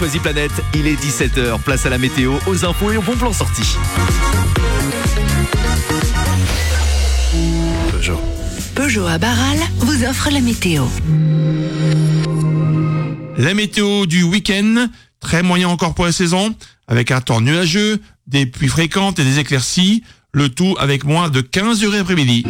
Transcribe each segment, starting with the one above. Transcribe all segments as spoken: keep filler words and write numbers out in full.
choisi Planète, il est dix-sept heures. Place à la météo, aux infos et au bon plan sorti. Peugeot. Peugeot à Barral vous offre la météo. La météo du week-end, très moyen encore pour la saison, avec un temps nuageux, des pluies fréquentes et des éclaircies, le tout avec moins de quinze degrés après-midi.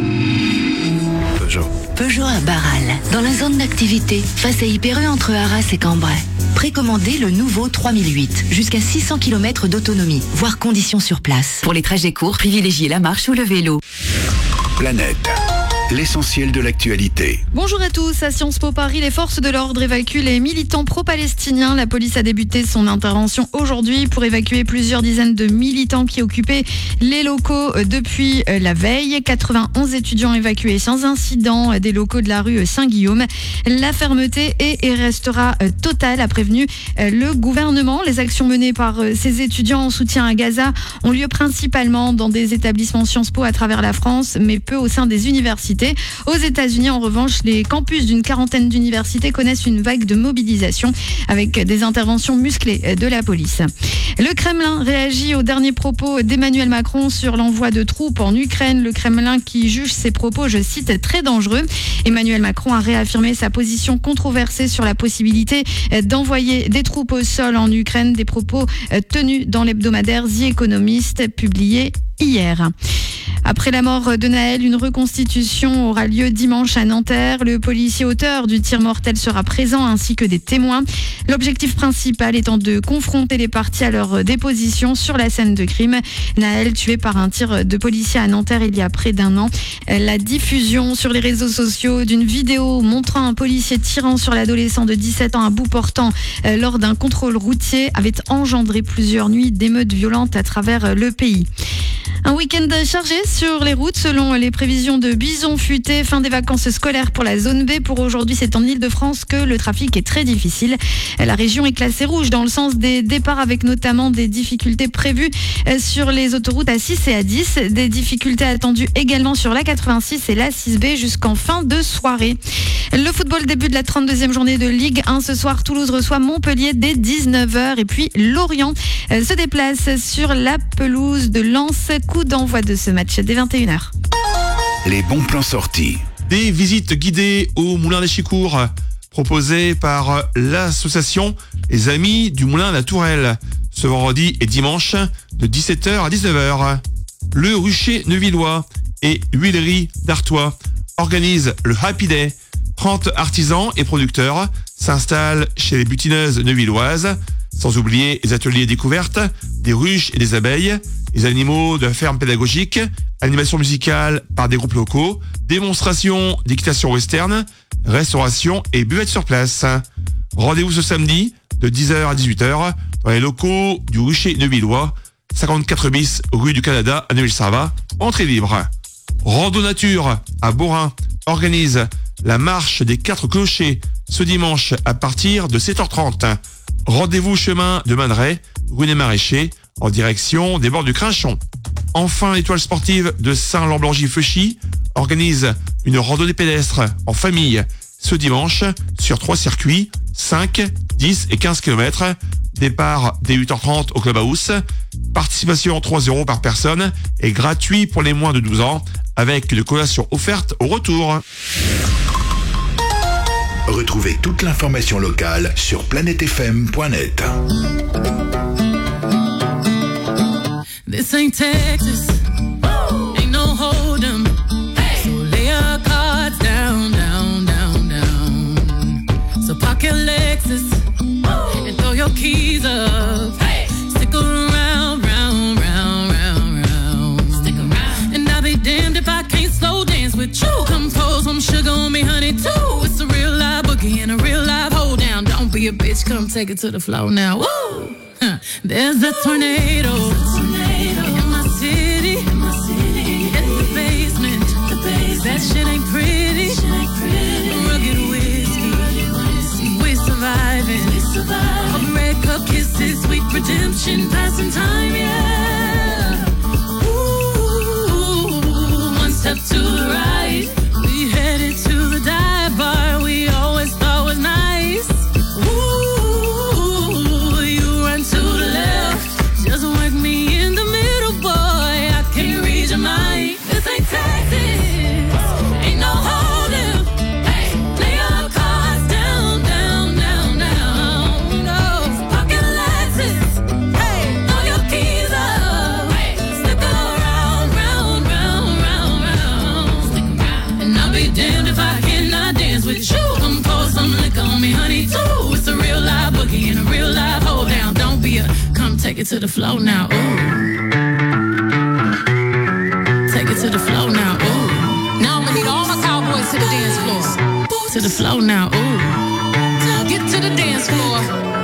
Peugeot. Peugeot à Barral, dans la zone d'activité, face à Hyper U entre Arras et Cambrai. Précommandez le nouveau trois mille huit, jusqu'à six cents kilomètres d'autonomie, voire conditions sur place. Pour les trajets courts, privilégiez la marche ou le vélo. Planète. L'essentiel de l'actualité. Bonjour à tous, à Sciences Po Paris, les forces de l'ordre évacuent les militants pro-palestiniens. La police a débuté son intervention aujourd'hui pour évacuer plusieurs dizaines de militants qui occupaient les locaux depuis la veille. quatre-vingt-onze étudiants évacués sans incident des locaux de la rue Saint-Guillaume. La fermeté est et restera totale, a prévenu le gouvernement. Les actions menées par ces étudiants en soutien à Gaza ont lieu principalement dans des établissements Sciences Po à travers la France, mais peu au sein des universités. Aux États-Unis, en revanche, les campus d'une quarantaine d'universités connaissent une vague de mobilisation avec des interventions musclées de la police. Le Kremlin réagit aux derniers propos d'Emmanuel Macron sur l'envoi de troupes en Ukraine. Le Kremlin qui juge ces propos, je cite, très dangereux. Emmanuel Macron a réaffirmé sa position controversée sur la possibilité d'envoyer des troupes au sol en Ukraine. Des propos tenus dans l'hebdomadaire The Economist publié hier. Après la mort de Naël, une reconstitution aura lieu dimanche à Nanterre. Le policier auteur du tir mortel sera présent ainsi que des témoins. L'objectif principal étant de confronter les parties à leur déposition sur la scène de crime. Naël tué par un tir de policier à Nanterre il y a près d'un an. La diffusion sur les réseaux sociaux d'une vidéo montrant un policier tirant sur l'adolescent de dix-sept ans à bout portant lors d'un contrôle routier avait engendré plusieurs nuits d'émeutes violentes à travers le pays. Un week-end chargé sur les routes selon les prévisions de Bison Futé. Fin des vacances scolaires pour la zone B. Pour aujourd'hui, c'est en Ile-de-France que le trafic est très difficile. La région est classée rouge dans le sens des départs avec notamment des difficultés prévues sur les autoroutes A six et A dix. Des difficultés attendues également sur l'A quatre-vingt-six et l'A six B jusqu'en fin de soirée. Le football, début de la trente-deuxième journée de Ligue un. Ce soir, Toulouse reçoit Montpellier dès dix-neuf heures. Et puis Lorient se déplace sur la pelouse de Lens. Coup d'envoi de ce match dès vingt et une heures. Les bons plans sortis. Des visites guidées au Moulin des Chicours proposées par l'association Les Amis du Moulin de la Tourelle ce vendredi et dimanche de dix-sept heures à dix-neuf heures. Le Rucher Neuvillois et Huileries d'Artois organisent le Happy Day. trente artisans et producteurs s'installent chez les butineuses neuvilloises, sans oublier les ateliers découvertes, des ruches et des abeilles, les animaux de la ferme pédagogique, animation musicale par des groupes locaux, démonstration d'équitation western, restauration et buvette sur place. Rendez-vous ce samedi de dix heures à dix-huit heures dans les locaux du Rucher Neuvillois, cinquante-quatre bis rue du Canada à Neuville-Sarvat, entrée libre. Rando Nature à Borin organise la marche des quatre clochers ce dimanche à partir de sept heures trente. Rendez-vous chemin de Maneret, rue des Maraîchers, en direction des bords du Crinchon. Enfin, l'étoile sportive de Saint-Lamblangy-Feuchy organise une randonnée pédestre en famille ce dimanche sur trois circuits, cinq, dix et quinze kilomètres. Départ dès huit heures trente au Clubhouse. Participation trois euros par personne et gratuit pour les moins de douze ans avec une collation offerte au retour. Retrouvez toute l'information locale sur planète f m point net. This ain't Texas, ain't no hold 'em. So lay your cards down, down, down, down. So park your Lexus and throw your keys up. Stick around, round, round, round, round. Stick around. And I'll be damned if I can't slow dance with you. Come pour some sugar on me, honey, too. It's a real live boogie and a real live hold down. Don't be a bitch, come take it to the floor now. Woo! Huh. There's a tornado. In my city, in my city, in the basement, the basement. That shit ain't pretty. Shit ain't pretty. Rugged whiskey, rugged whiskey. We're surviving. We survive. All red cup kisses, sweet redemption, passing time, yeah. Ooh, one step to the right, we headed to the dive bar we always thought was nice. Ooh, damned if I cannot dance with you. Come pour some liquor on me, honey, too. It's a real live boogie and a real live hold down. Don't be a, come take it to the flow now, ooh. Take it to the flow now, ooh. Now I'm gonna need all my cowboys to the dance floor. To the flow now, ooh. Get to the dance floor.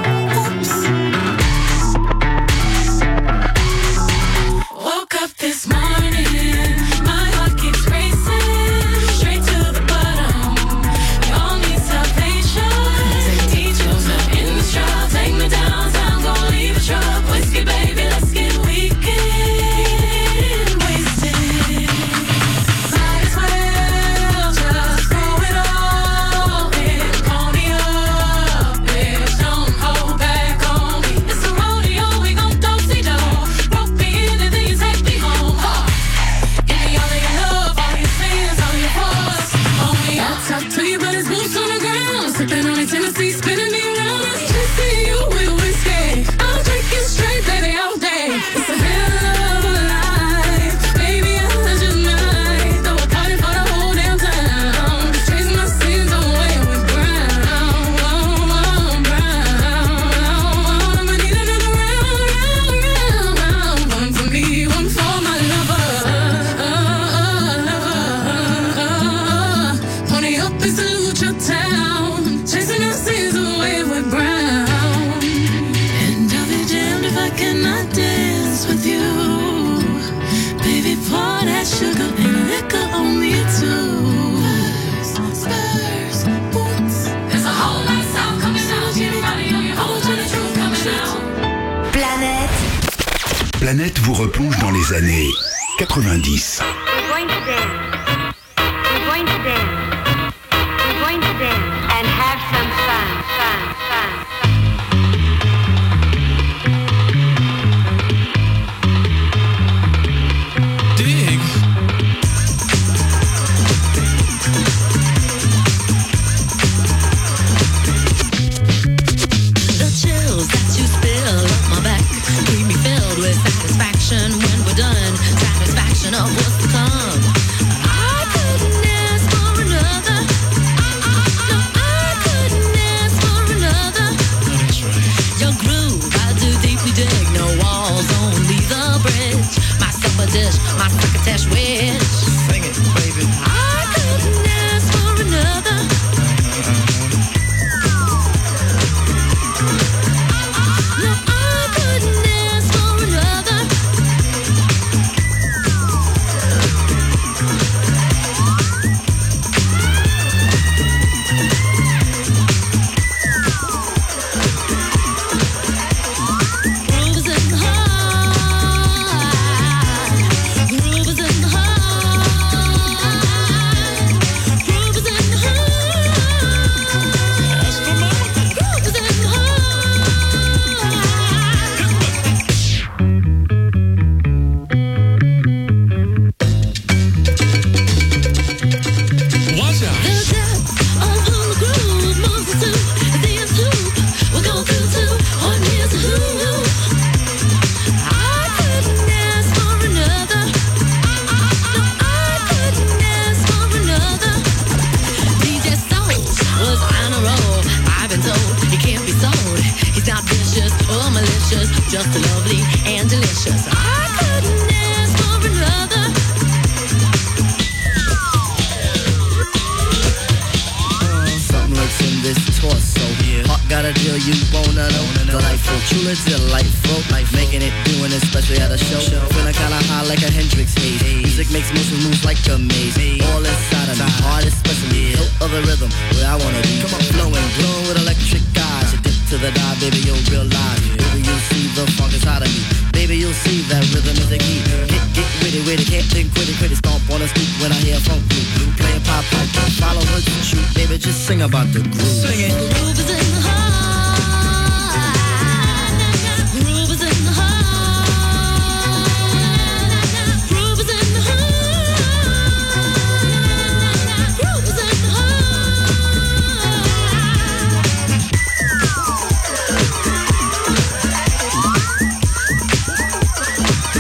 Woke up this morning, my heart keeps racing, straight to the bottom. Y'all need salvation. Teach yourself in the straw, take me downtown, gon' leave a truck. Whiskey, baby, let's get weekend wasted. Might as well just throw it all in, pony up, bitch, don't hold back on me. It's a rodeo, we gon' do-si-do. Rope me in and then you take me home. Huh. Give me all of your love, all your sins, all your force. Homie, I'll talk to you, but it's boots on the ground. Sipping on a Tennessee, spinning me around. Just see you with whiskey. I'm drinking straight, baby, all day. It's a hell of a life, baby, I just might throw a party for the whole damn town. Chase my sins away with brown, brown, brown. I'ma need another round, round, round, round. One for me, one for my lover. Pony up and salute your town. Chasing our sins away with brown. And I'll be damned if I cannot dance with you. Baby, pour that sugar and liquor on me too. Spurs, boots. There's a whole lot of sound coming out. Everybody on your whole lot of truth coming out. Planète. Planète vous replonge dans les années quatre-vingt-dix. We're going to dance. We're going to dance. We're going to dance and have some fun, fun, fun. Dig. The chills that you spill up my back leave me filled with satisfaction when we're done. Satisfaction of what's to come. I couldn't ask for another. No, I couldn't ask for another. Your groove, I do deeply dig. No walls, only the bridge. My supper dish, my crocketesh wish. Sing it, baby. I couldn't ask for another. No, I couldn't ask for another. Grooves in the heart. Grooves in the heart. Grooves in the heart. Grooves in the Watch out. The depth of who the groove moves us to is the hoop. We'll go through to one here's a who. I couldn't ask for another. No, I couldn't ask for another. D J Soul was on a roll. I've been told he can't be sold. He's not vicious or malicious, just lovely and delicious. I couldn't ask for another. Something lurks in this torso. Heart got a deal you wanna know. Delightful, truly delightful. Life making it, doing it, especially at a show. Feeling kinda high like a Hendrix haze. Music makes motion moves like a maze. All inside of me, heart especially. Hilt of the rhythm, where I wanna be. Come on, flowing, glowing with electric eyes. You dip to the dive, baby, you'll realize. Baby, you'll see the funk inside of me. Baby, you'll see that rhythm is the key. Get, get witty, witty, can't think quitty, quitty. Stomp on the street when I hear funk blue. Playing pop pipe, follow her to shoot. Baby, just sing about the groove. Sing it. Groove is in the heart. Groove is in the heart. Groove is in the heart. Groove is in the heart.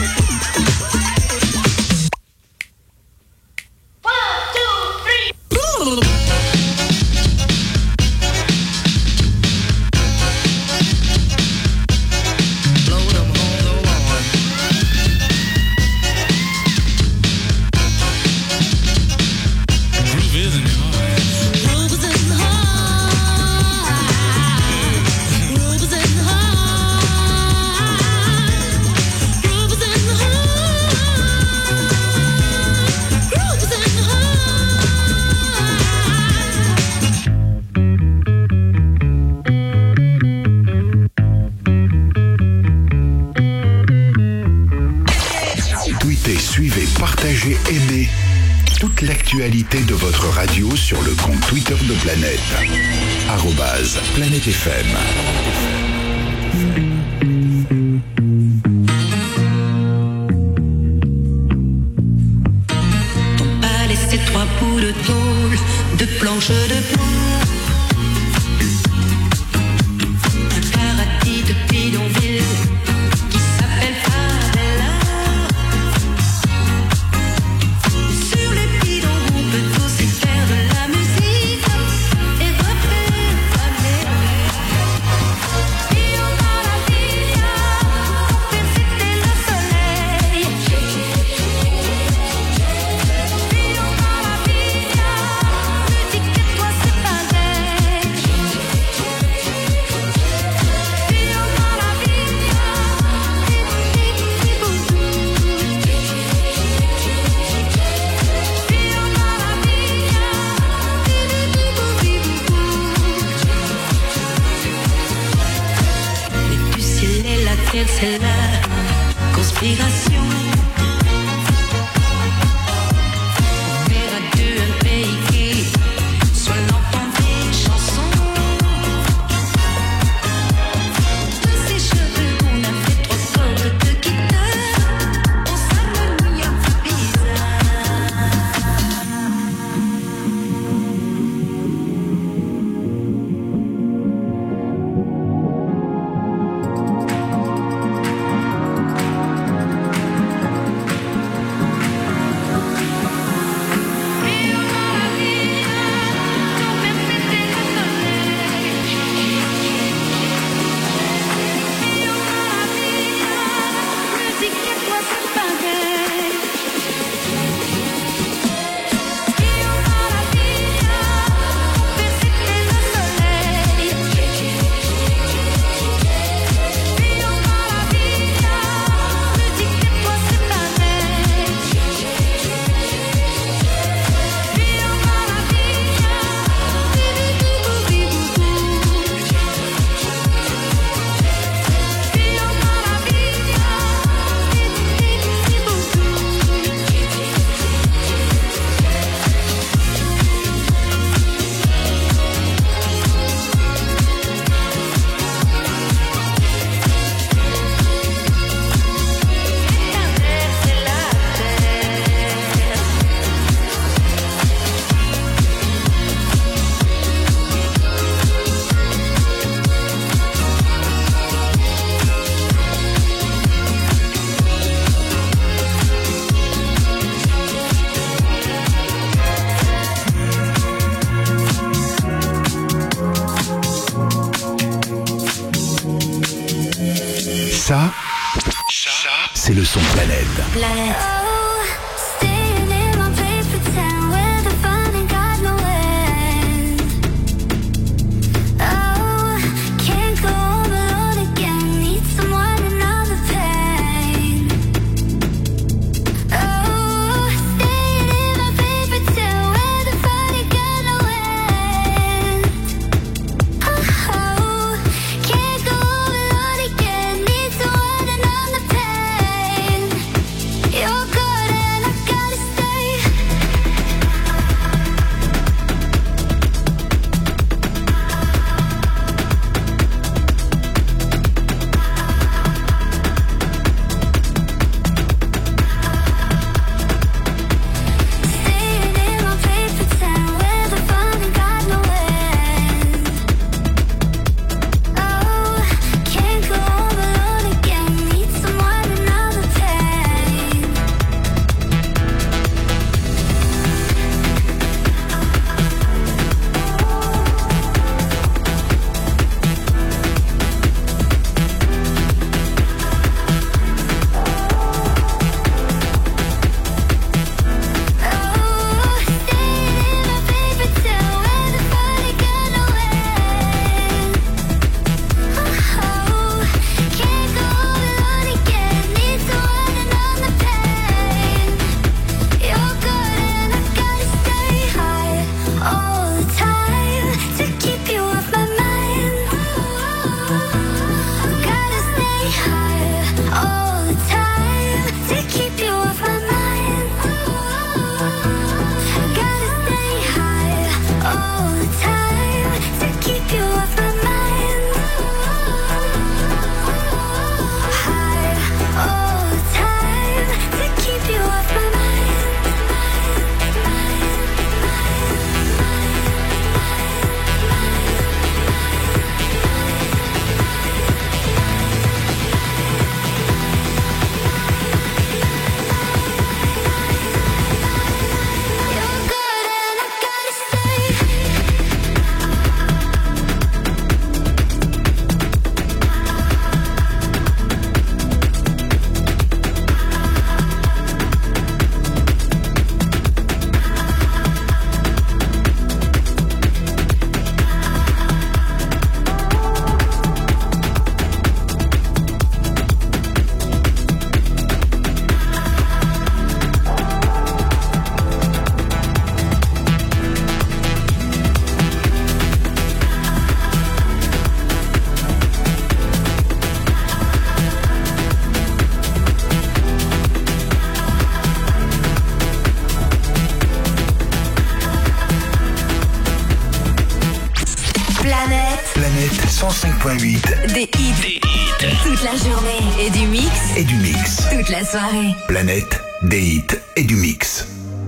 One, two, three. Suivez, partagez, aimez toute l'actualité de votre radio sur le compte Twitter de Planète. arobase Planète F M. Ton palais, c'est trois bouts de tôle, de planches de bois. Un paradis de bidonville qui s'appelle Favela. Sur les bidons, on peut aussi faire de la musique et refaire la mer. Io maravilla, per c'était le soleil. Io maravilla, musique et toi c'est pareil. Io maravilla, mais du ciel et la terre, c'est la conspiration. On verra deux un pays qui soit l'enfant des chansons. De ses cheveux, on a fait trois cordes de guitare. On s'harmonie un peu bizarre. Io maravilla, ton père c'était le soleil. Io maravilla, musique et toi c'est pareil. Io maravilla, ton père c'était le soleil. Io maravilla, musique et toi c'est pareil. Io maravilla, Ça, c'est le son Planète. Planète. Oh, staying in my place, pretend where the fun ain't got no end. Oh, can't go home alone again. Need someone to numb the pain. Oh, staying in my place, pretend where the fun ain't got no end. Oh, can't go home alone again. Need someone to numb the pain. You're Planète cent cinq virgule huit. Des hits. Toute la journée. Et du mix. Et du mix. Toute la soirée. Planète, des hits et du mix.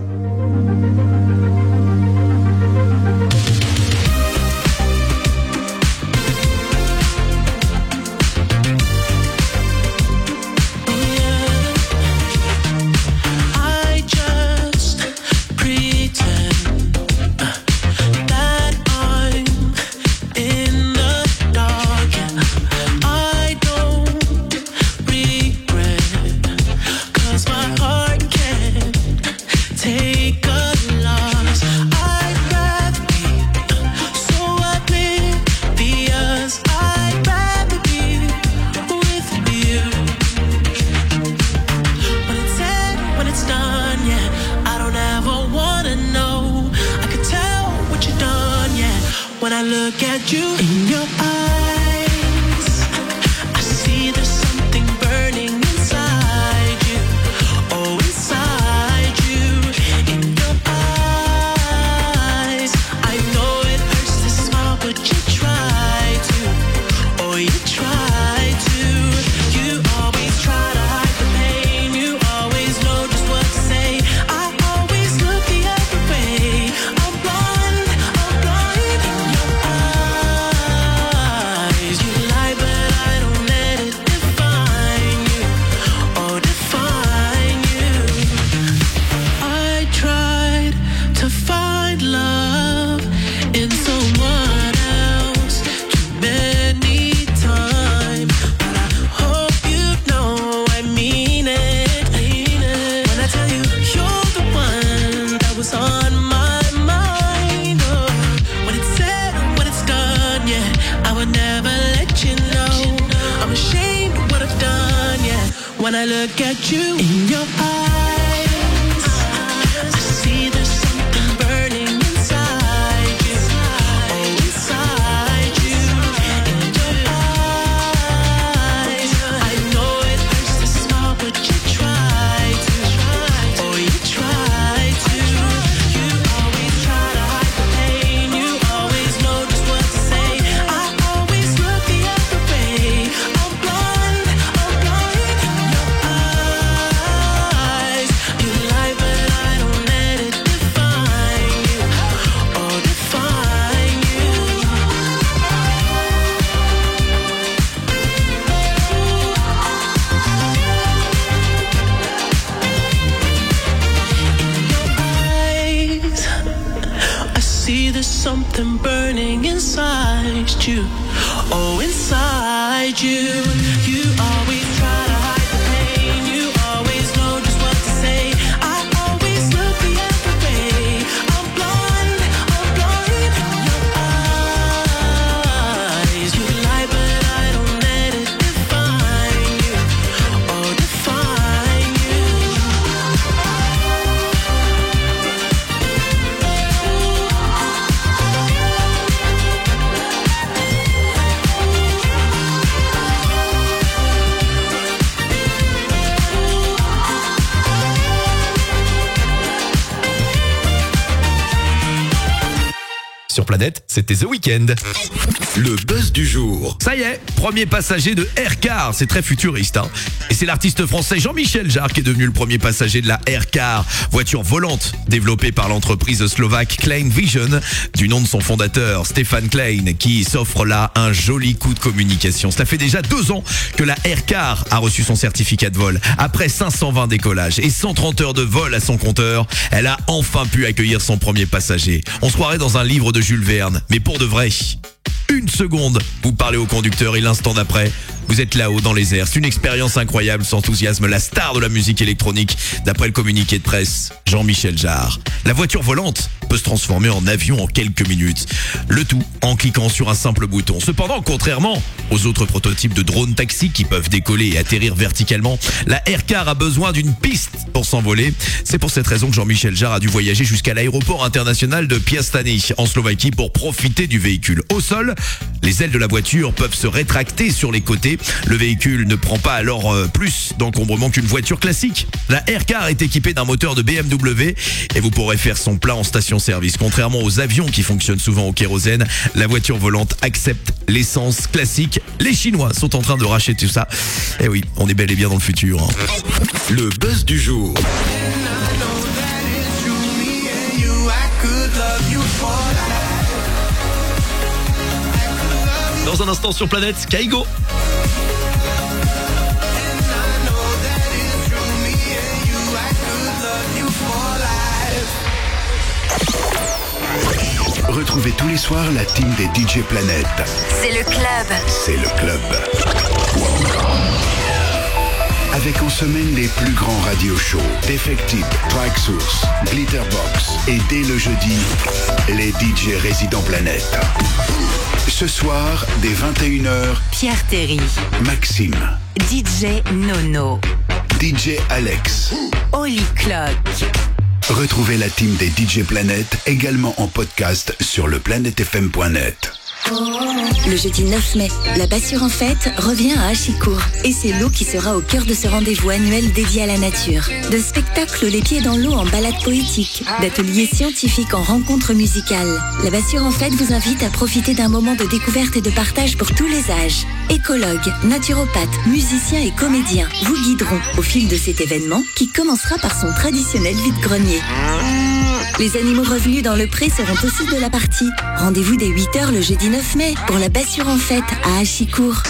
Sur Planète, c'était The Weeknd. Le buzz du jour. Ça y est, premier passager de Aircar, c'est très futuriste. Hein. Et c'est l'artiste français Jean-Michel Jarre qui est devenu le premier passager de la Aircar, voiture volante développée par l'entreprise slovaque Klein Vision, du nom de son fondateur Stefan Klein, qui s'offre là un joli coup de communication. Cela fait déjà deux ans que la Aircar a reçu son certificat de vol. Après cinq cent vingt décollages et cent trente heures de vol à son compteur, elle a enfin pu accueillir son premier passager. On se croirait dans un livre de Jules Verne, mais pour de vrai. Une seconde, vous parlez au conducteur et l'instant d'après, vous êtes là-haut dans les airs. C'est une expérience incroyable, s'enthousiasme la star de la musique électronique, d'après le communiqué de presse, Jean-Michel Jarre. La voiture volante peut se transformer en avion en quelques minutes. Le tout en cliquant sur un simple bouton. Cependant, contrairement aux autres prototypes de drone taxi qui peuvent décoller et atterrir verticalement, la Aircar a besoin d'une piste pour s'envoler. C'est pour cette raison que Jean-Michel Jarre a dû voyager jusqu'à l'aéroport international de Piastany en Slovaquie pour profiter du véhicule. Au sol, les ailes de la voiture peuvent se rétracter sur les côtés Le véhicule ne prend pas alors euh, plus d'encombrement qu'une voiture classique. La Aircar est équipée d'un moteur de B M W et vous pourrez faire son plein en station-service. Contrairement aux avions qui fonctionnent souvent au kérosène, la voiture volante accepte l'essence classique. Les Chinois sont en train de racheter tout ça. Et oui, on est bel et bien dans le futur. hein. Le buzz du jour. Dans un instant sur Planète, Kaigo. Retrouvez tous les soirs la team des D J Planète. C'est le club. C'est le club. Avec en semaine les plus grands radio shows, Defected, Track Source, Glitterbox et dès le jeudi, les D J résidents Planète. Ce soir, dès vingt et une heures, Pierre Terry, Maxime, D J Nono, D J Alex. Holy Clock. Retrouvez la team des D J Planète également en podcast sur le planète f m point net. Le jeudi neuf mai, la Bassure en fête revient à Achicourt et c'est l'eau qui sera au cœur de ce rendez-vous annuel dédié à la nature. De spectacles les pieds dans l'eau en balade poétique, d'ateliers scientifiques en rencontres musicales. La Bassure en fête vous invite à profiter d'un moment de découverte et de partage pour tous les âges. Écologues, naturopathes, musiciens et comédiens vous guideront au fil de cet événement qui commencera par son traditionnel vide-grenier. Les animaux revenus dans le pré seront aussi de la partie. Rendez-vous dès huit heures le jeudi neuf mai pour la Bassure en fête à Achicourt.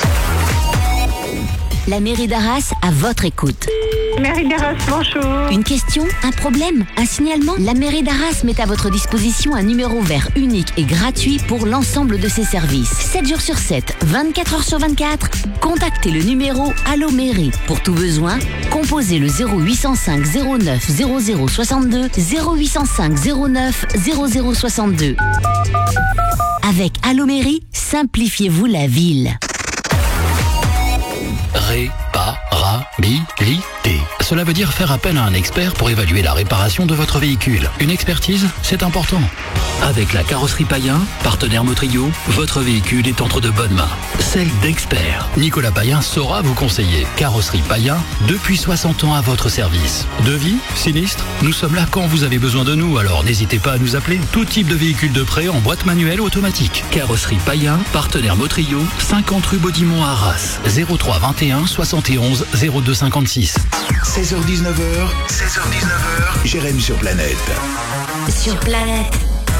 La mairie d'Arras à votre écoute. Mairie d'Arras, bonjour. Une question, un problème, un signalement? La mairie d'Arras met à votre disposition un numéro vert unique et gratuit pour l'ensemble de ses services. sept jours sur sept, vingt-quatre heures sur vingt-quatre, contactez le numéro Allo Mairie. Pour tout besoin, composez le zéro huit cent cinq zéro neuf zéro zéro soixante-deux, zéro huit cent cinq zéro neuf zéro zéro soixante-deux. Avec Allo Mairie, simplifiez-vous la ville. Réparabilité. Cela veut dire faire appel à un expert pour évaluer la réparation de votre véhicule. Une expertise, c'est important. Avec la carrosserie Payen, partenaire Motrio, votre véhicule est entre de bonnes mains. Celle d'experts. Nicolas Payen saura vous conseiller. Carrosserie Payen, depuis soixante ans à votre service. Devis, sinistre, nous sommes là quand vous avez besoin de nous, alors n'hésitez pas à nous appeler. Tout type de véhicule de prêt en boîte manuelle automatique. Carrosserie Payen, partenaire Motrio, cinquante rue Baudimont à Arras. zéro trois vingt et un soixante et onze zéro deux cinquante-six. seize heures dix-neuf heures, seize heures dix-neuf heures, Jérém sur Planète. Sur Planète.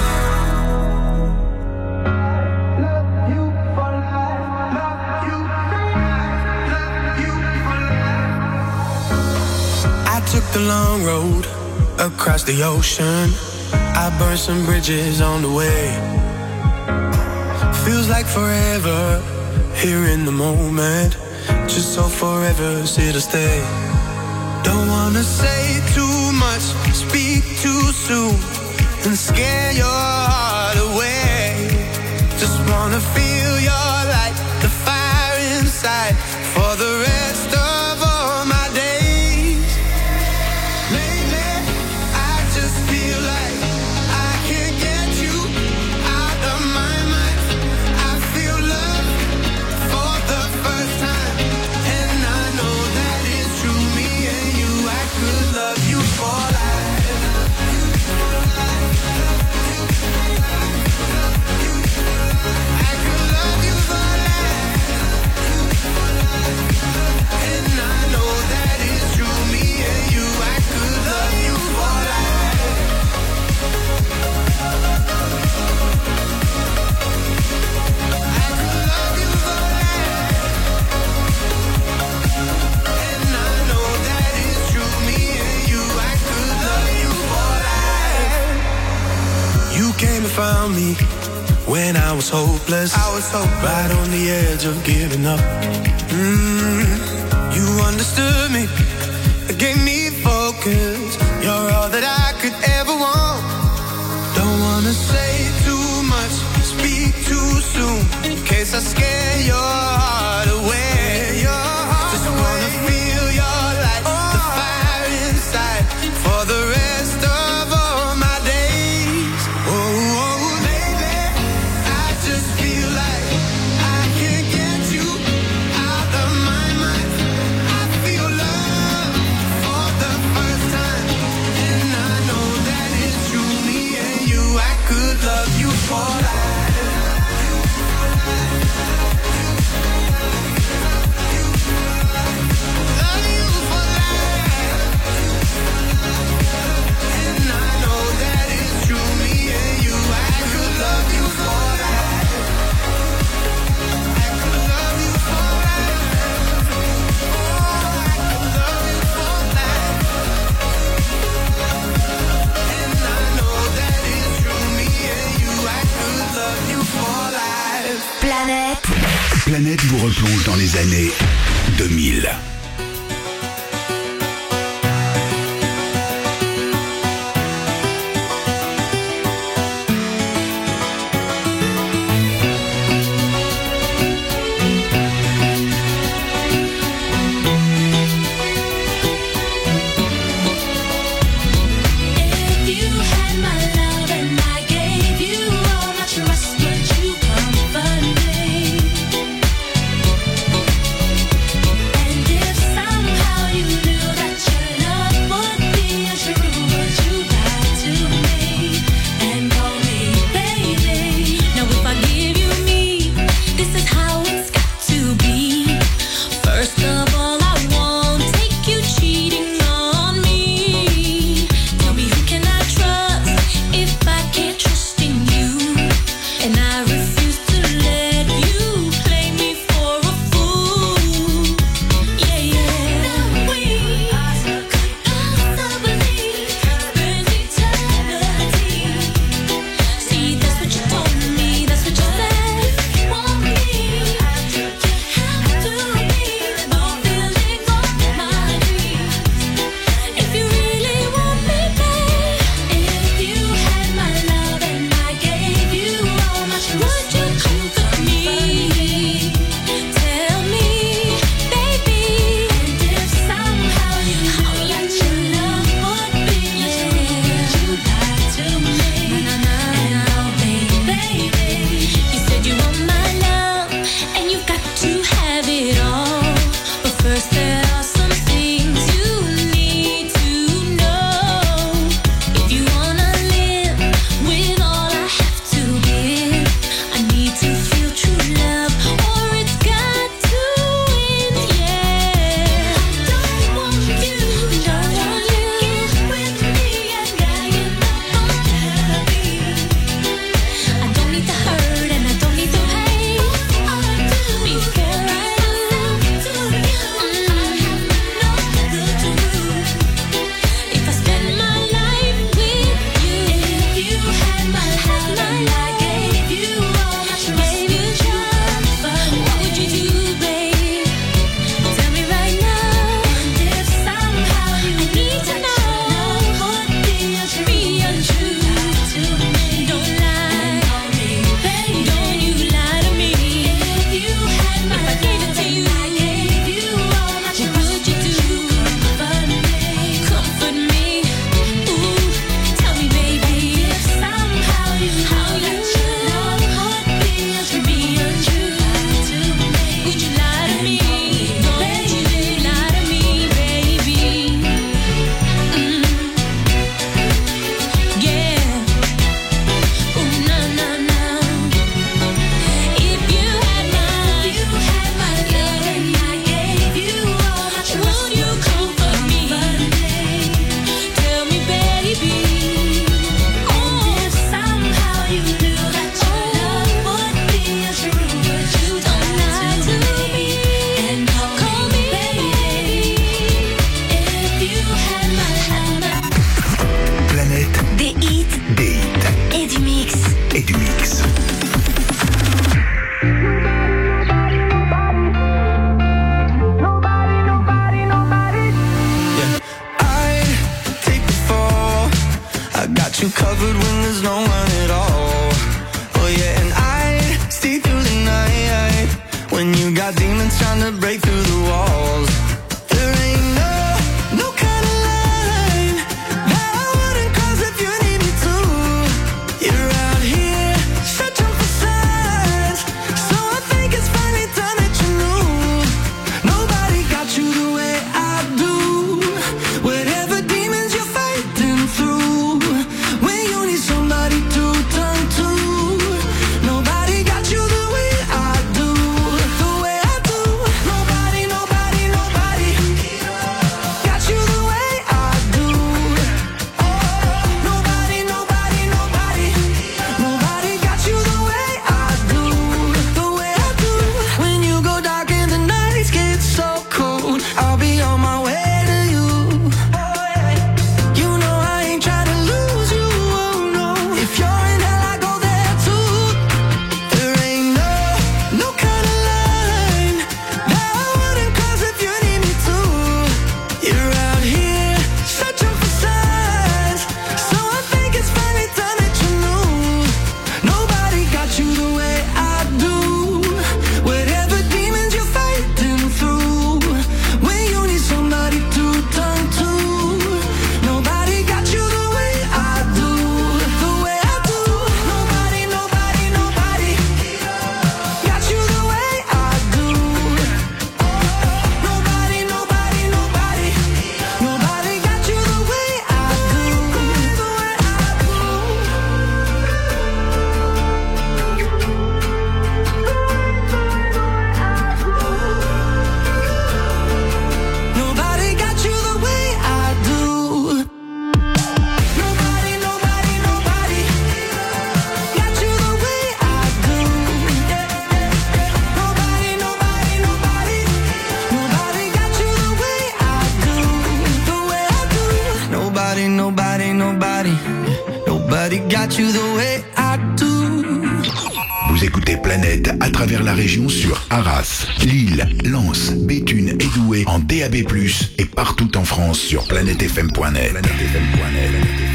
I took the long road across the ocean. I burned some bridges on the way. Feels like forever here in the moment. Just so forever here to stay. Don't wanna say too much, speak too soon, and scare your heart away. Just wanna feel your light, the fire inside, for the rest of all my days. Lately, I just feel like I can't get you out of my mind. I feel love for the first time, and I know that it's true. Me and you, I could love you for life. I could love you for life. And I know that it's true. Me and you, I could love you for life. I could love you for life. And I know that it's true. Me and you, I could love you for life. You came and found me when I was hopeless. I was hopeless. Right on the edge of giving up. Mm, you understood me, gave me focus. You're all that I could ever want. Don't wanna say too much, speak too soon, in case I scare your heart away. Just wanna feel your light, the fire inside, for the rest of all my days. Oh, oh, baby, I just feel like I can't get you for life. Love you for life. And I know that it's true, me and you, I could love you for life. I could love you for life. Oh, I could love you for life. And I know that it's true, me and you, I could love you for life. Planète. Planète vous replonge dans les années deux mille. If you had my love and I gave you all my trust, would you comfort me? And if somehow you knew that your love would be untrue, would you lie to me and call me baby? Now if I give you me, this is how it's got to be. First of all, I won't take you cheating on me. Tell me who can I trust if I can't trust in you? And I refuse to let you play me for a fool. Yeah, yeah. Now we could possibly spend eternity. See, that's what you told me, that's what you said. Want me? You have to be the fulfilling of my dreams. If you really want me, babe, if you had my love and I gave you all my trust, would you comfort me? Tell me, baby. And if somehow you knew that your love would be untrue, would you lie to me and call me baby? You said you want my love and you've got to have it all, but first there are some things you need to know. If you wanna live with all I have to give, I need to feel true love or it's got to end, yeah. I don't want you, don't want you with me and lying up on me. I don't need the hurt and I don't need the pain. All I do before I love to you, I have no good to lose. If I spend my life with you, if you had my love and I gave you all my trust, would you comfort? What would you do, babe? Tell me right now. And if somehow you need to know, would be untrue, don't lie, don't you lie to me. If you had my love and I gave you all my trust, what would you do? Comfort me, ooh, tell me, baby. If somehow you know that your love would be untrue, would you lie to me? Don't you lie to me, baby. Mm. Yeah. Ooh, no, no, no. If you had my, if you had my love and I gave you all my trust, would you comfort me? Tell me, baby. Oh, if somehow you knew that your love would be untrue, would you don't lie to me and call me baby? If you had my love. Planète. Des hits Des hits et du mix. et du mix. I'd take the fall. I got you covered when there's no one at all. Oh yeah, and I'd stay through the night when you got demons trying to break through the walls. There ain't no, no kind of line that I wouldn't cross if you need me to. You're out here searching for signs, so I think it's finally time that you knew. Nobody got you the way I do. Whatever demons you're fighting through, when you need somebody to turn to. got you the way I do. Vous écoutez Planète à travers la région sur Arras, Lille, Lens, Béthune et Douai en D A B plus, et partout en France sur planète f m point net. planète f m point net.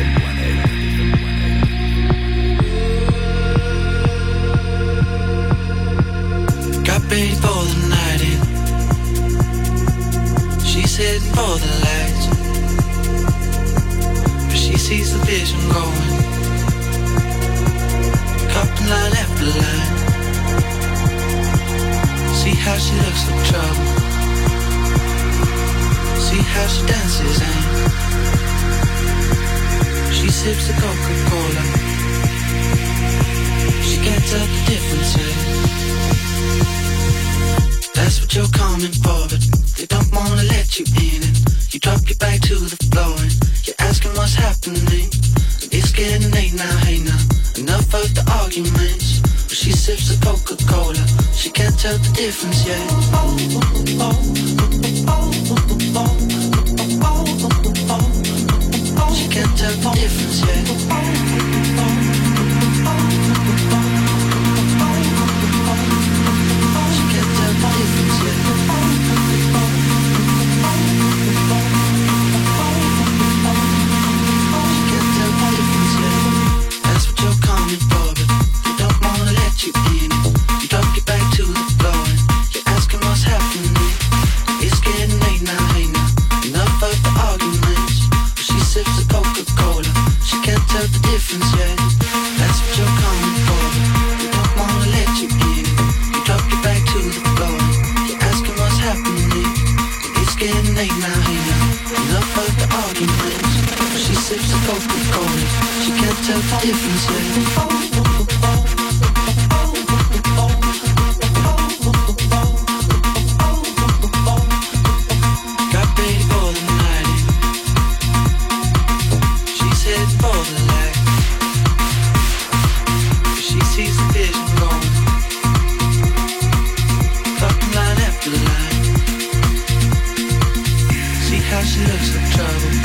Got ready for the night in. She's heading for the lights, but she sees the vision going. Cupping line after line. See how she looks like trouble. See how she dances and she sips the Coca-Cola. She can't tell the difference yet. That's what you're coming for, but they don't wanna let you in it. You drop your back to the floor and you're asking what's happening. It's getting late now, hey now. Enough of the arguments. But she sips the Coca-Cola. She can't tell the difference yet. She can't tell the difference yet. She can't tell the difference yet. That's what you're coming for, but they don't wanna let you in it. You drop your back to the floor and you're asking what's happening. It's getting late now, hey now. Enough of the arguments. But she sips the Coca-Cola. She can't tell the difference yet. That's what you're coming for, but they don't wanna let you in it. You drop your back to the floor and you're asking what's happening. It's getting late now, hey now. Enough of the arguments. But she sips the Coca-Cola. She can't tell the difference yet. Got ready for the night in. She's heading for the light. She sees the vision going. Fucking line after line. See how she looks like trouble.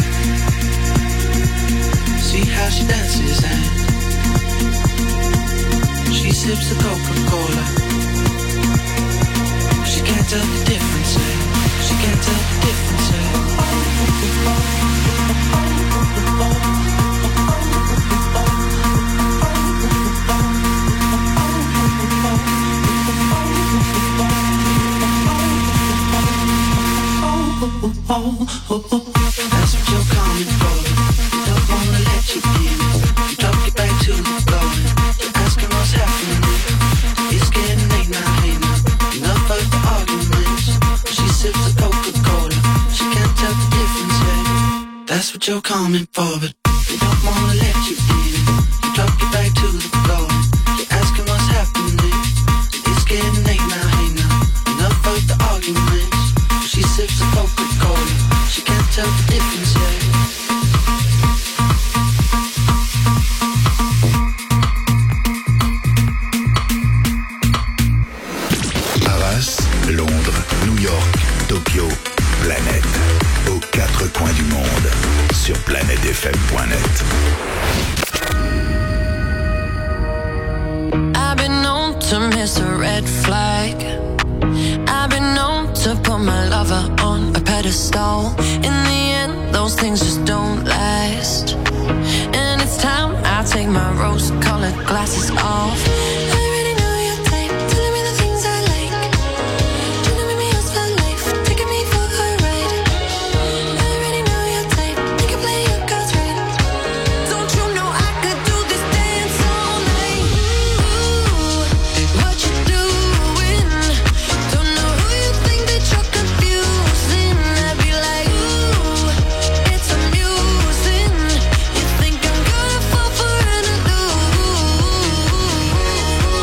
See how she dances and she sips the Coca-Cola. She can't tell the difference yet. She can't tell the difference yet. That's what you're coming for. Don't wanna let you in. You drop your back to the floor and you're asking what's happening. It's getting late now, hey now. Enough of the arguments. She sips the Coca-Cola. She can't tell the difference yet. That's what you're coming for, but they don't wanna let you in. You drop your back to the floor and you're asking what's happening. It's getting late now, hey now. Enough of the arguments. She sips the Coca-Cola. She can't tell the difference yet. Londres, New York, Tokyo, Planète, aux quatre coins du monde, sur planète f m point net. I've been known to miss a red flag. I've been known to put my lover on a pedestal. In the end, those things just don't last. And it's time I take my rose-colored glasses off. Amusing, you think I'm gonna fall for another.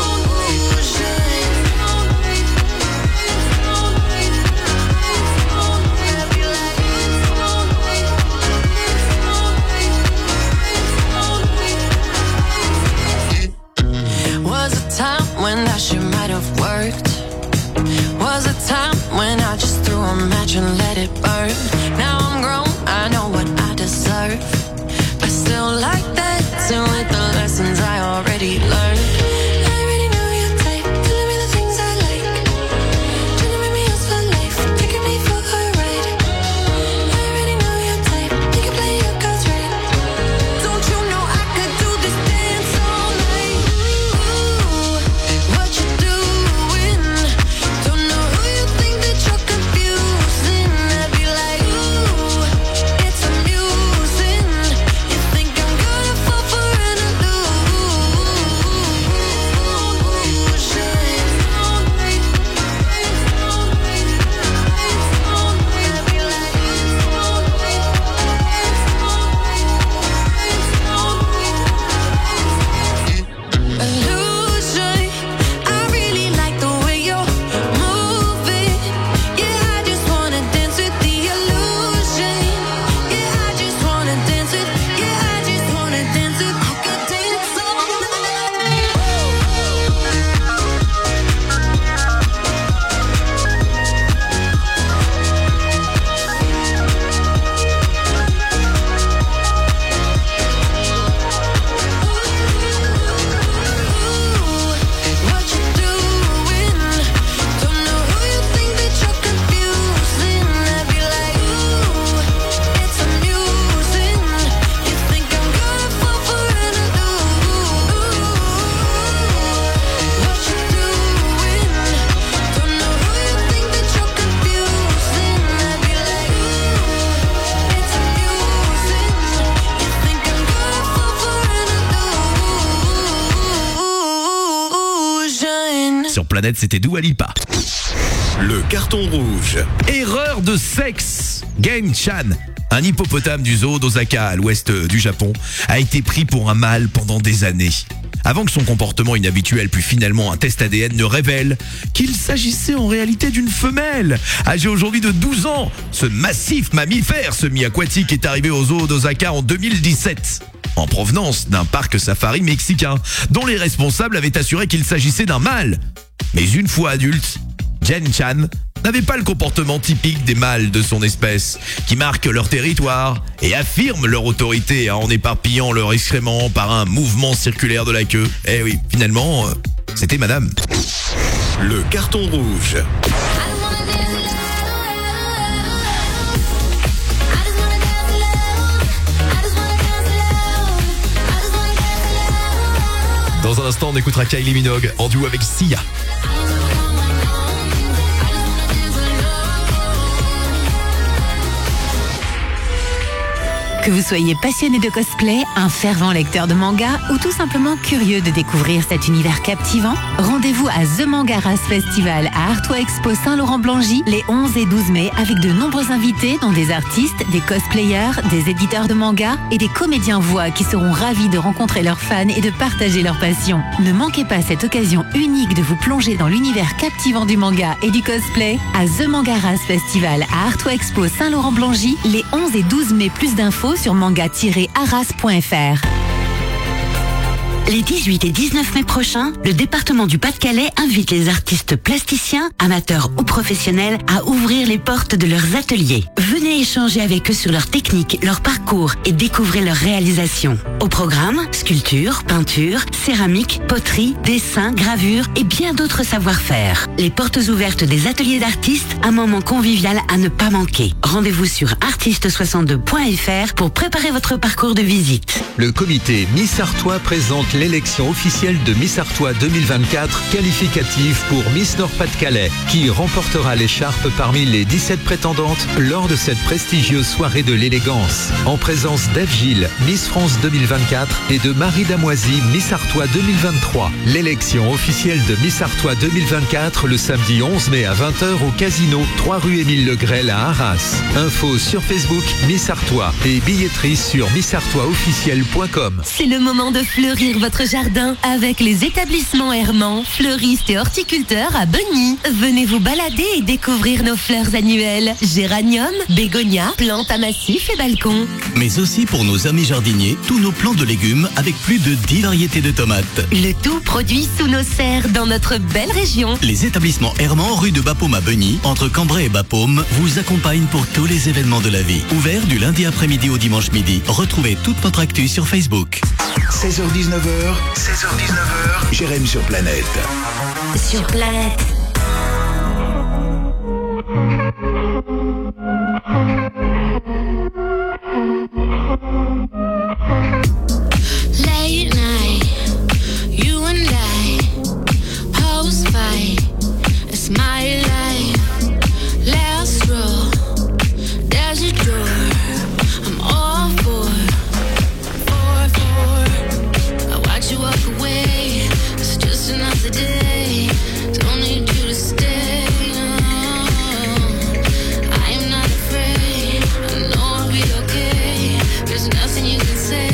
Sur Planète, c'était Dua Lipa. Le carton rouge. Erreur de sexe. Gen Chan, un hippopotame du zoo d'Osaka à l'ouest du Japon, a été pris pour un mâle pendant des années. Avant que son comportement inhabituel puis finalement un test A D N ne révèle qu'il s'agissait en réalité d'une femelle. Âgée aujourd'hui de douze ans, ce massif mammifère semi-aquatique est arrivé au zoo d'Osaka en deux mille dix-sept. En provenance d'un parc safari mexicain, dont les responsables avaient assuré qu'il s'agissait d'un mâle. Mais une fois adulte, Gen Chan n'avait pas le comportement typique des mâles de son espèce, qui marquent leur territoire et affirment leur autorité en éparpillant leur excrément par un mouvement circulaire de la queue. Eh oui, finalement, euh, c'était madame. Le carton rouge. Dans un instant, on écoutera Kylie Minogue en duo avec Sia. Que vous soyez passionné de cosplay, un fervent lecteur de manga ou tout simplement curieux de découvrir cet univers captivant, rendez-vous à The Mangaras Festival à Artois Expo Saint-Laurent-Blangy les onze et douze mai avec de nombreux invités dont des artistes, des cosplayers, des éditeurs de manga et des comédiens voix qui seront ravis de rencontrer leurs fans et de partager leur passion. Ne manquez pas cette occasion unique de vous plonger dans l'univers captivant du manga et du cosplay à The Mangaras Festival à Artois Expo Saint-Laurent-Blangy les onze et douze mai. Plus d'infos sur manga tiret arras point f r. Les dix-huit et dix-neuf mai prochains, le département du Pas-de-Calais invite les artistes plasticiens, amateurs ou professionnels, à ouvrir les portes de leurs ateliers. Venez échanger avec eux sur leur technique, leur parcours et découvrez leurs réalisations. Au programme, sculpture, peinture, céramique, poterie, dessin, gravure et bien d'autres savoir-faire. Les portes ouvertes des ateliers d'artistes, un moment convivial à ne pas manquer. Rendez-vous sur artiste soixante-deux point f r pour préparer votre parcours de visite. Le comité Miss Artois présente l'élection officielle de Miss Artois deux mille vingt-quatre, qualificative pour Miss Nord-Pas-de-Calais, qui remportera l'écharpe parmi les dix-sept prétendantes lors de cette prestigieuse soirée de l'élégance. En présence d'Ève Gilles, Miss France deux mille vingt-quatre, et de Marie Damoisy, Miss Artois deux mille vingt-trois. L'élection officielle de Miss Artois deux mille vingt-quatre le samedi onze mai à vingt heures au Casino, trois rue Émile Legrel à Arras. Info sur Facebook Miss Artois et billetterie sur miss artois officiel point com. C'est le moment de fleurir votre jardin avec les établissements Herman, fleuristes et horticulteurs à Bonny. Venez vous balader et découvrir nos fleurs annuelles. Géranium, bégonia, plantes à massif et balcons. Mais aussi pour nos amis jardiniers, tous nos plants de légumes avec plus de dix variétés de tomates. Le tout produit sous nos serres dans notre belle région. Les établissements Herman, rue de Bapaume à Bonny, entre Cambrai et Bapaume, vous accompagnent pour tous les événements de la vie. Ouvert du lundi après-midi au dimanche midi. Retrouvez toute notre actu sur Facebook. seize heures dix-neuf heures, seize heures dix-neuf heures, Jérém sur Planète. Sur Planète. Late night, you and I, post fight, it's my life. Last row, there's a door, I'm all for, for, for. I watch you walk away, it's just another day, don't need you to stay. No. I am not afraid, I know I'll be okay, there's nothing you can say.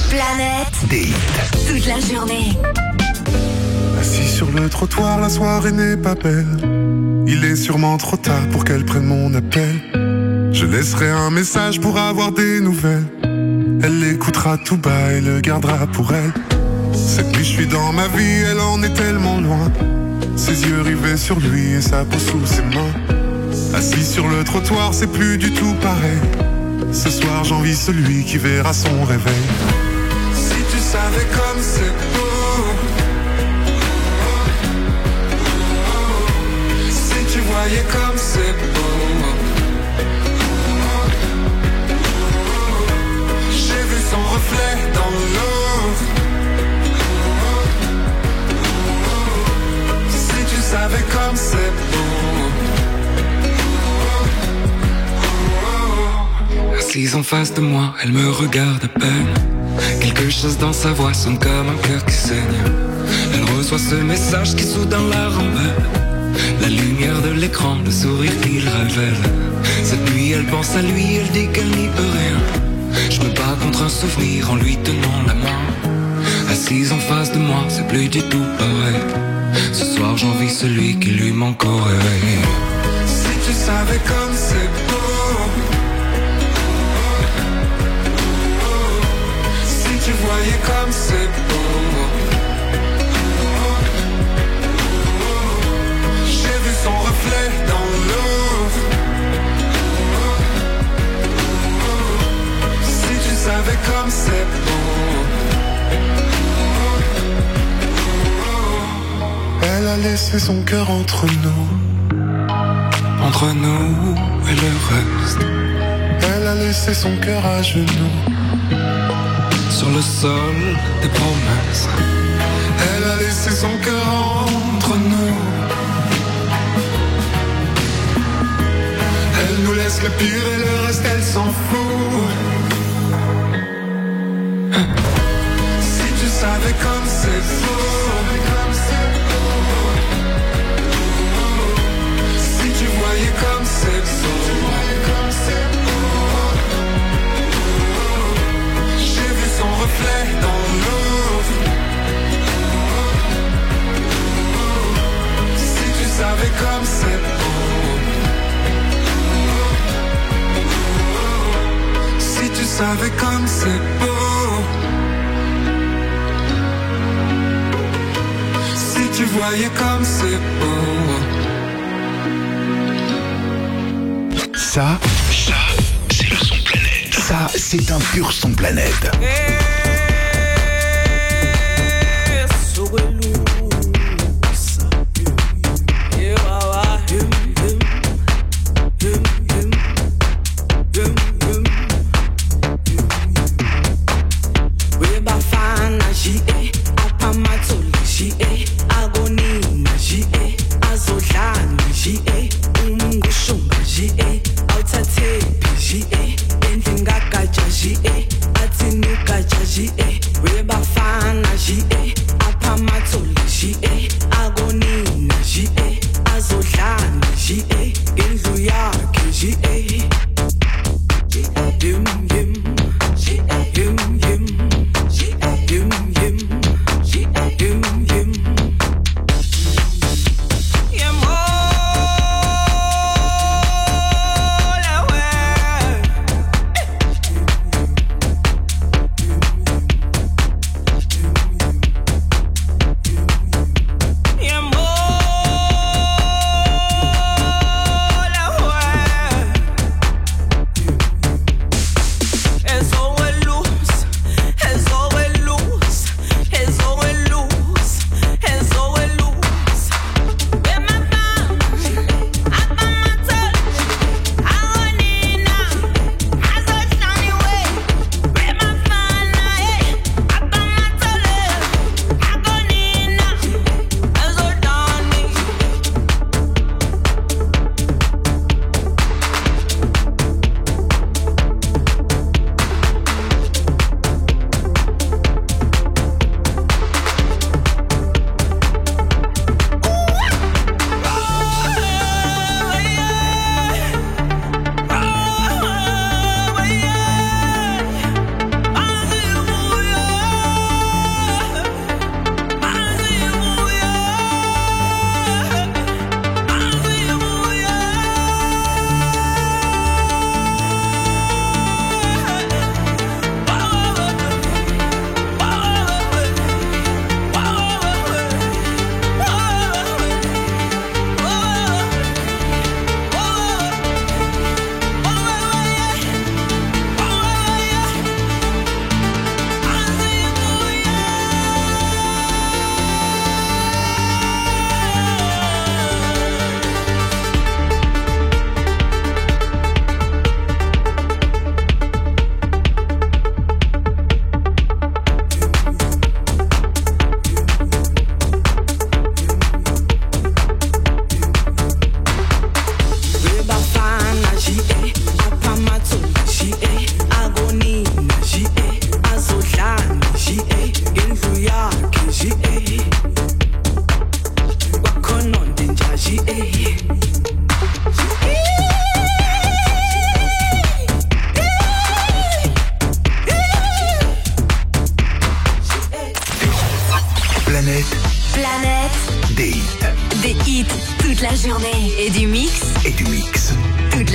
Planète. Des hits. Toute la journée. Assis sur le trottoir, la soirée n'est pas belle. Il est sûrement trop tard pour qu'elle prenne mon appel. Je laisserai un message pour avoir des nouvelles. Elle l'écoutera tout bas et le gardera pour elle. Cette nuit je suis dans ma vie, elle en est tellement loin. Ses yeux rivés sur lui et sa peau sous ses mains. Assis sur le trottoir, c'est plus du tout pareil. Ce soir j'envie celui qui verra son réveil. Si tu savais comme c'est beau. Si tu voyais comme c'est beau. J'ai vu son reflet dans l'eau. Si tu savais comme c'est beau. Assise en face de moi, elle me regarde à peine. Quelque chose dans sa voix sonne comme un cœur qui saigne. Elle reçoit ce message qui soudain la rembelle. La lumière de l'écran, le sourire qu'il révèle. Cette nuit elle pense à lui, elle dit qu'elle n'y peut rien. Je me bats contre un souvenir en lui tenant la main. Assise en face de moi, c'est plus du tout pareil. Ce soir j'envie celui qui lui manque au réveil. Si tu savais comme c'est beau. Si tu voyais comme c'est beau. J'ai vu son reflet dans l'eau. Si tu savais comme c'est beau. Elle a laissé son cœur entre nous. Entre nous et le reste. Elle a laissé son cœur à genoux. Sur le sol des promesses. Elle a laissé son cœur entre nous. Elle nous laisse le pire et le reste elle s'en fout. Si tu savais comme c'est beau. Si tu voyais comme c'est beau. J'ai vu son reflet dans l'eau. Si tu savais comme c'est beau. Si tu savais comme c'est beau. Si tu voyais comme c'est beau. Ça, ça, c'est le son planète. Ça, c'est un pur son planète.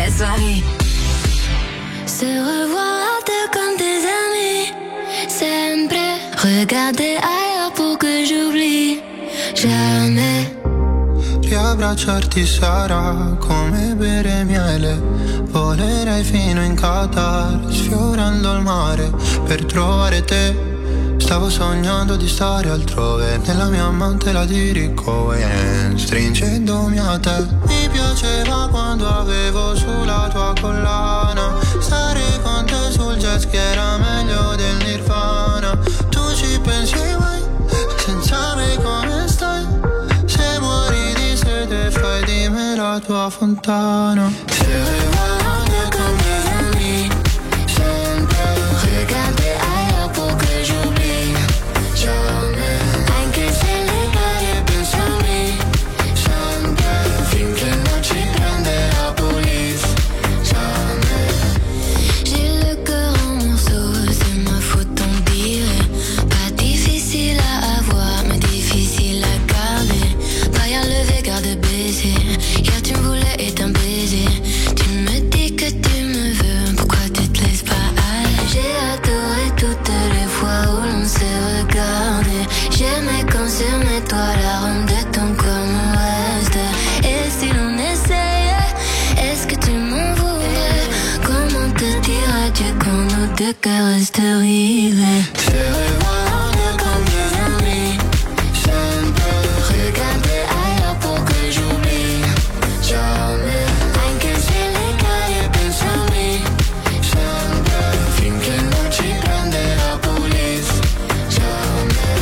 la soirée. Se revoir à deux comme des amis. Sempre. Regarder ailleurs pour que j'oublie. Jamais. Riabbracciarti sarà come bere miele. Volerei fino in Qatar, sfiorando il mare per trovare te. Stavo sognando di stare altrove, nella mia mantela di Ricohen, stringendomi a te. Mi piaceva quando avevo sulla tua collana, stare con te sul jet ski era meglio del Nirvana. Tu ci pensi mai, senza me come stai? Se muori di sete fai di me la tua fontana. Se guardo con mes amis, sempre regarder ailleurs pour que j'oublie. Jamais, anche se le gare pensami, sempre finché non ci prende la police. Jamais. J'ai le cœur en morceaux, c'est ma faute on dirait. Pas difficile à avoir, mais difficile à garder. Pas à lever, garde baiser. Hier tu me voulais et un baiser. Tu me dis que tu me veux, pourquoi tu te laisses pas aller? J'ai adoré toutes les fois où l'on s'est regardé. J'aimais quand sur mes toits l'arôme de ton corps me reste. Et si l'on essayait, est-ce que tu m'en voudrais? Comment te dire adieu quand nos deux cœurs restent rivés? Se revoir comme des amis, sempre regarder ailleurs pour que j'oublie. Jamais, anche se le gare pensami, sempre finché non ci prende la police. Jamais,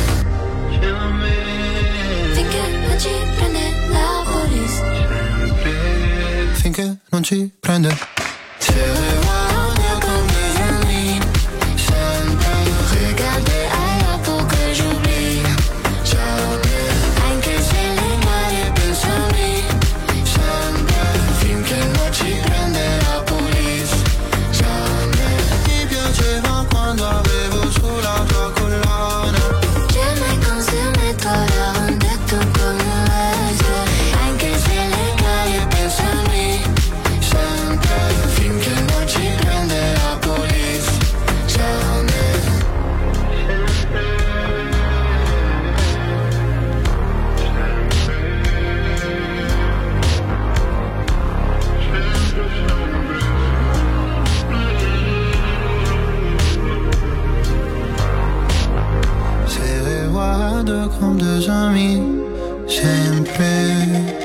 finché non ci prende la police. Finché non ci prende. Se revoir comme des amis, sempre regarder ailleurs pour que j'oublie. Jamais, anche se le gare pensami, sempre finché non ci prende la police. Jamais. Mi piaceva quando avevo sulla tua collana. J'aimais quand sur mes toits l'arôme de ton corps me reste. Anche se le gare pensami, sempre finché non ci prende la police. Jamais. Se guardo comme deux amis, sempre.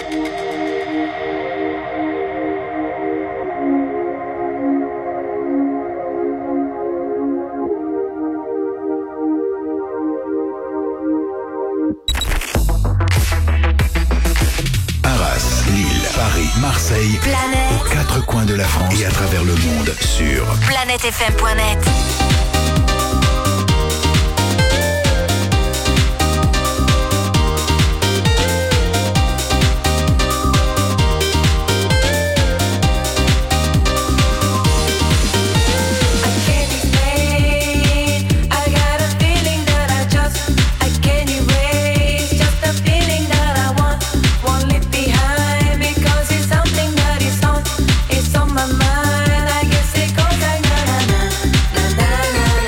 Arras, Lille, Paris, Marseille, Planète. aux quatre coins de la France et à travers le monde sur planète f m point net. I got a feeling that I just I can't erase. Just a feeling that I want, won't leave behind because it's something that is on, it's on my mind. I guess it goes like na na na na na na.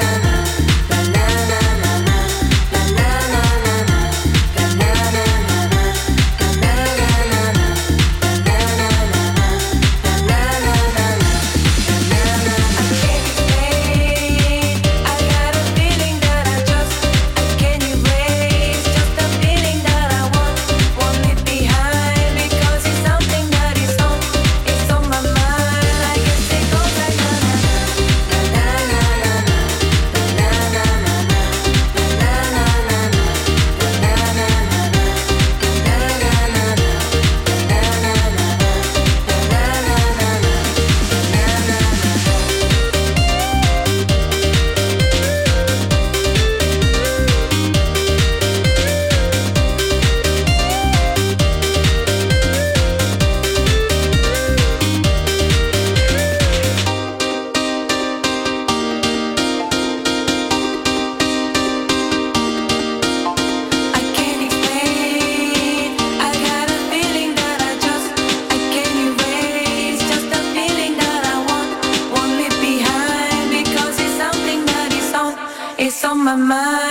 my mind.